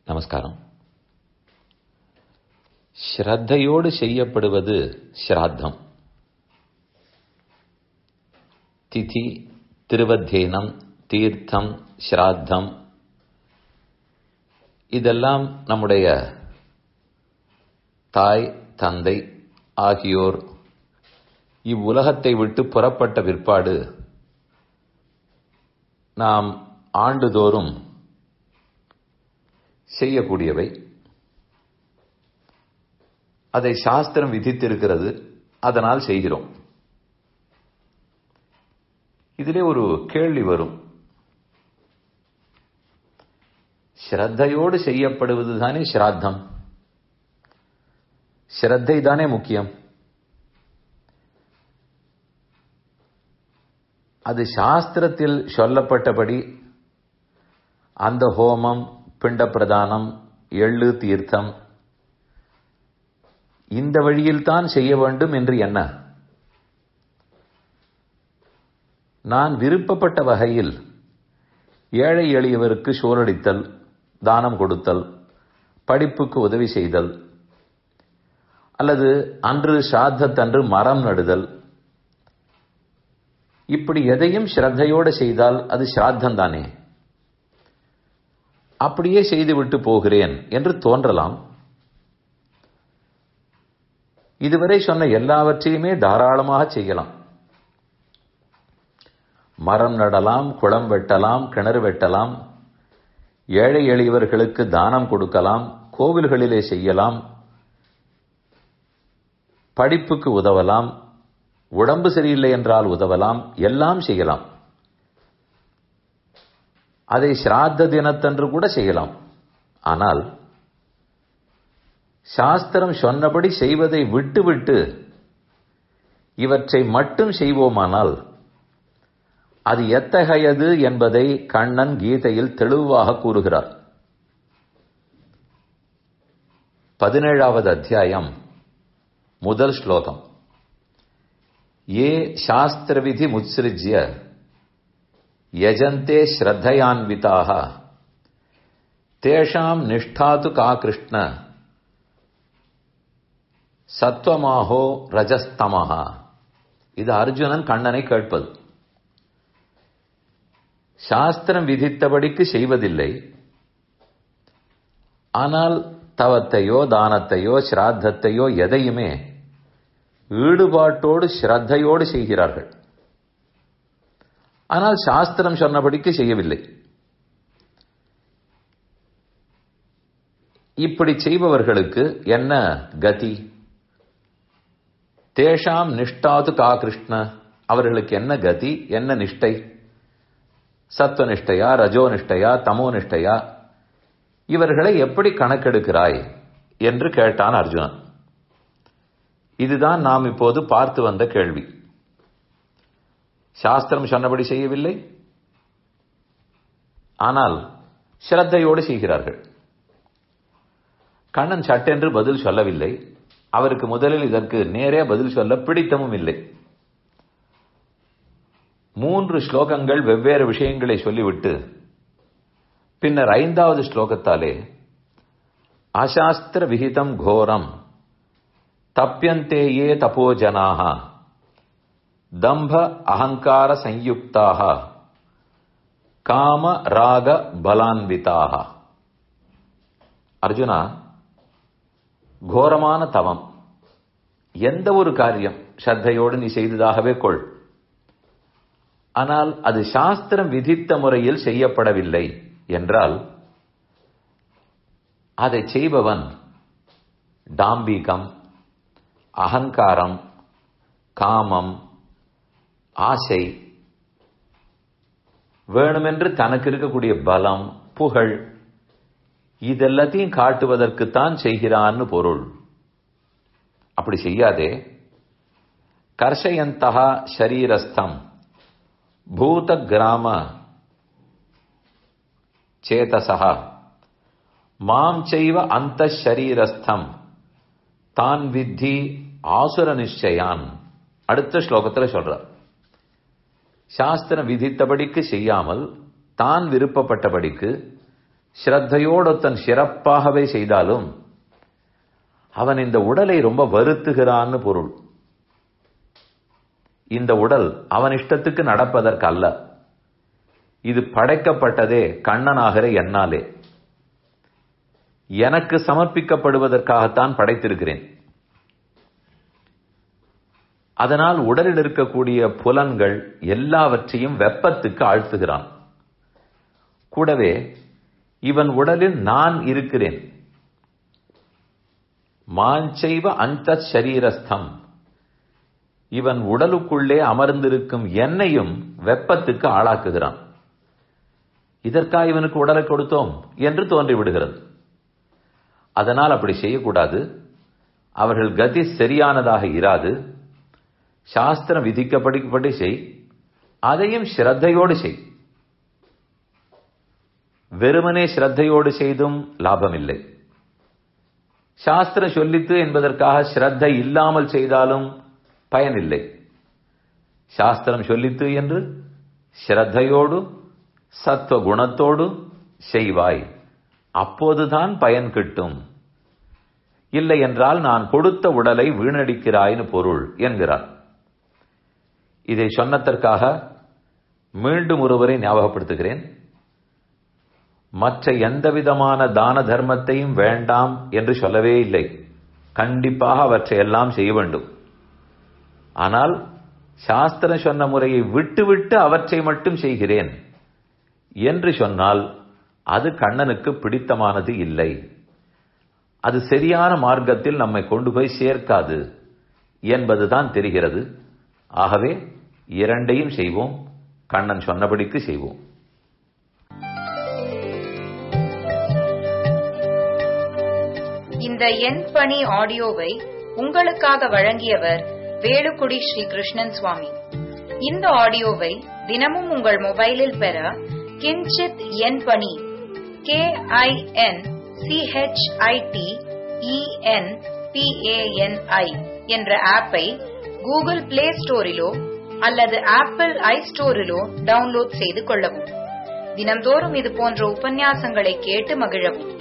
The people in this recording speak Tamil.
நமஸ்காரம். ஸ்ரத்தையோடு செய்யப்படுவது ஸ்ராத்தம். திதி, திருவத்தியனம், தீர்த்தம், ஸ்ராத்தம் இதெல்லாம் நம்முடைய தாய் தந்தை ஆகியோர் இவ்வுலகத்தை விட்டு புறப்பட்ட பிற்பாடு நாம் ஆண்டுதோறும் செய்யக்கூடியவை. அதை சாஸ்திரம் விதித்திருக்கிறது, அதனால் செய்கிறோம். இதிலே ஒரு கேள்வி வரும். ஸ்ரத்தையோடு செய்யப்படுவது தானே ஸ்ராத்தம், ஸ்ரத்தை தானே முக்கியம். அது சாஸ்திரத்தில் சொல்லப்பட்டபடி அந்த ஹோமம், பிண்ட பிரதானம், எள்ளு தீர்த்தம் இந்த வழியில்தான் செய்ய வேண்டும் என்று என்ன? நான் விருப்பப்பட்ட வகையில் ஏழை எளியவருக்கு சோறடித்தல், தானம் கொடுத்தல், படிப்புக்கு உதவி செய்தல், அல்லது அன்று ஸ்ராத்தத்தன்று மரம் நடுதல், இப்படி எதையும் ஸ்ரத்தையோடு செய்தால் அது ஸ்ராத்தம் தானே. அப்படியே செய்துவிட்டு போகிறேன் என்று தோன்றலாம். இதுவரை சொன்ன எல்லாவற்றையுமே தாராளமாக செய்யலாம். மரம் நடலாம், குளம் வெட்டலாம், கிணறு வெட்டலாம், ஏழை எளியவர்களுக்கு தானம் கொடுக்கலாம், கோவில்களிலே செய்யலாம், படிப்புக்கு உதவலாம், உடம்பு சரியில்லை என்றால் உதவலாம், எல்லாம் செய்யலாம். அதை ஸ்ராத்த தினத்தன்று கூட செய்யலாம். ஆனால் சாஸ்திரம் சொன்னபடி செய்வதை விட்டுவிட்டு இவற்றை மட்டும் செய்வோமானால் அது எத்தகையது என்பதை கண்ணன் கீதையில் தெளிவாக கூறுகிறார். 17வது அத்தியாயம் முதல் ஸ்லோகம். ஏ சாஸ்திர விதி முத்ஸ்ருஜ்ய யஜந்தே ஸ்ரத்தையான்விதாக தேஷாம் நிஷ்டாது கா கிருஷ்ண சத்வமாஹோ ரஜஸ்தமஹா. இது அர்ஜுனன் கண்ணனை கேட்பது. சாஸ்திரம் விதித்தபடிக்கு செய்வதில்லை, ஆனால் தவத்தையோ தானத்தையோ ஸ்ராத்தத்தையோ எதையுமே ஈடுபாட்டோடு ஸ்ரத்தையோடு செய்கிறார்கள். ஆனால் சாஸ்திரம் சொன்னபடிக்கு செய்யவில்லை. இப்படி செய்பவர்களுக்கு என்ன கதி? தேஷாம் நிஷ்டாது கா கிருஷ்ண. அவர்களுக்கு என்ன கதி, என்ன நிஷ்டை? சத்வநிஷ்டையா, ரஜோநிஷ்டையா, தமோநிஷ்டையா? இவர்களை எப்படி கணக்கெடுக்கிறாய் என்று கேட்டான் அர்ஜுனன். இதுதான் நாம் இப்போது பார்த்து வந்த கேள்வி. சாஸ்திரம் சொன்னபடி செய்யவில்லை, ஆனால் ஸ்ரத்தையோடு செய்கிறார்கள். கண்ணன் சட்டென்று பதில் சொல்லவில்லை. அவருக்கு முதலில் இதற்கு நேரே பதில் சொல்ல பிடித்தமும் இல்லை. 3 ஸ்லோகங்கள் வெவ்வேறு விஷயங்களை சொல்லிவிட்டு பின்னர் 5வது ஸ்லோகத்தாலே அசாஸ்திர விஹிதம் கோரம் தப்யந்தேயே தபோஜனாக தம்ப அகங்கார சயுக்தாக காம ராக பலான்விதாக. அர்ஜுனா, கோரமான தவம், எந்த ஒரு காரியம் ஸ்ரத்தையோடு நீ செய்ததாகவே கொள். ஆனால் அது சாஸ்திரம் விதித்த முறையில் செய்யப்படவில்லை என்றால் அதை செய்பவன் டாம்பீகம், அகங்காரம், காமம், ஆசை, வேணுமென்று தனக்கு இருக்கக்கூடிய பலம், புகழ், இதெல்லாத்தையும் காட்டுவதற்குத்தான் செய்கிறான்னு பொருள். அப்படி செய்யாதே. கர்ஷயந்தஹ ஷரீரஸ்தம் பூத கிராம சேதசஹ மாம் செய்வ அந்த ஷரீரஸ்தம் தான் வித்தி ஆசுர நிச்சயான். அடுத்த ஸ்லோகத்தில் சொல்றார். சாஸ்திரம் விதித்தபடிக்கு செய்யாமல் தான் விருப்பப்பட்டபடிக்கு ஸ்ரத்தையோடொத்தன் சிறப்பாகவே செய்தாலும் அவன் இந்த உடலை ரொம்ப வருத்துகிறான்னு பொருள். இந்த உடல் அவன் இஷ்டத்துக்கு நடப்பதற்கு அல்ல. இது படைக்கப்பட்டதே கண்ணனாகிற என்னாலே. எனக்கு சமர்ப்பிக்கப்படுவதற்காகத்தான் படைத்திருக்கிறேன். அதனால் உடலில் இருக்கக்கூடிய புலன்கள் எல்லாவற்றையும் வெப்பத்துக்கு ஆழ்த்துகிறான். கூடவே இவன் உடலில் நான் இருக்கிறேன். மாஞ்சைவ அந்த சரீரஸ்தம், இவன் உடலுக்குள்ளே அமர்ந்திருக்கும் என்னையும் வெப்பத்துக்கு ஆளாக்குகிறான். இதற்காக இவனுக்கு உடலை கொடுத்தோம் என்று தோன்றிவிடுகிறது. அதனால் அப்படி செய்யக்கூடாது. அவர்கள் கதி சரியானதாக இராது. சாஸ்திரம் விதிக்கப்படி செய், அதையும் ஸ்ரத்தையோடு செய். வெறுமனே ஸ்ரத்தையோடு செய்தும் லாபமில்லை. சாஸ்திரம் சொல்லித்து என்பதற்காக ஸ்ரத்தை இல்லாமல் செய்தாலும் பயனில்லை. சாஸ்திரம் சொல்லித்து என்று ஸ்ரத்தையோடு சத்துவ குணத்தோடு செய்வாய், அப்போதுதான் பயன் கிட்டும். இல்லை என்றால் நான் கொடுத்த உடலை வீணடிக்கிறாய்னு பொருள் என்கிறார். இதை சொன்னதற்காக மீண்டும் ஒருவரை ஞாபகப்படுத்துகிறேன். மற்ற எந்தவிதமான தான தர்மத்தையும் வேண்டாம் என்று சொல்லவே இல்லை. கண்டிப்பாக அவற்றை எல்லாம் செய்ய வேண்டும். ஆனால் சாஸ்திரம் சொன்ன முறையை விட்டுவிட்டு அவற்றை மட்டும் செய்கிறேன் என்று சொன்னால் அது கண்ணனுக்கு பிடித்தமானது இல்லை. அது சரியான மார்க்கத்தில் நம்மை கொண்டு போய் சேர்க்காது என்பதுதான் தெரிகிறது. ஆகவே இரண்டையும் செய்வோம், கண்ணன் சொன்னபடிக்கு செய்வோம். இந்த என் பணி ஆடியோவை உங்களுக்காக வழங்கியவர் வேலுக்குடி ஸ்ரீ கிருஷ்ணன் சுவாமி. இந்த ஆடியோவை தினமும் உங்கள் மொபைலில் பெற கிஞ்சித் என் பணி KINCHITENPANI என்ற ஆப்பை கூகுள் பிளே ஸ்டோரிலோ அல்லது ஆப்பிள் ஐஸ்டோரிலோ டவுன்லோட் செய்து கொள்ளவும். தினந்தோறும் இது போன்ற உபன்யாசங்களை கேட்டு மகிழவும்.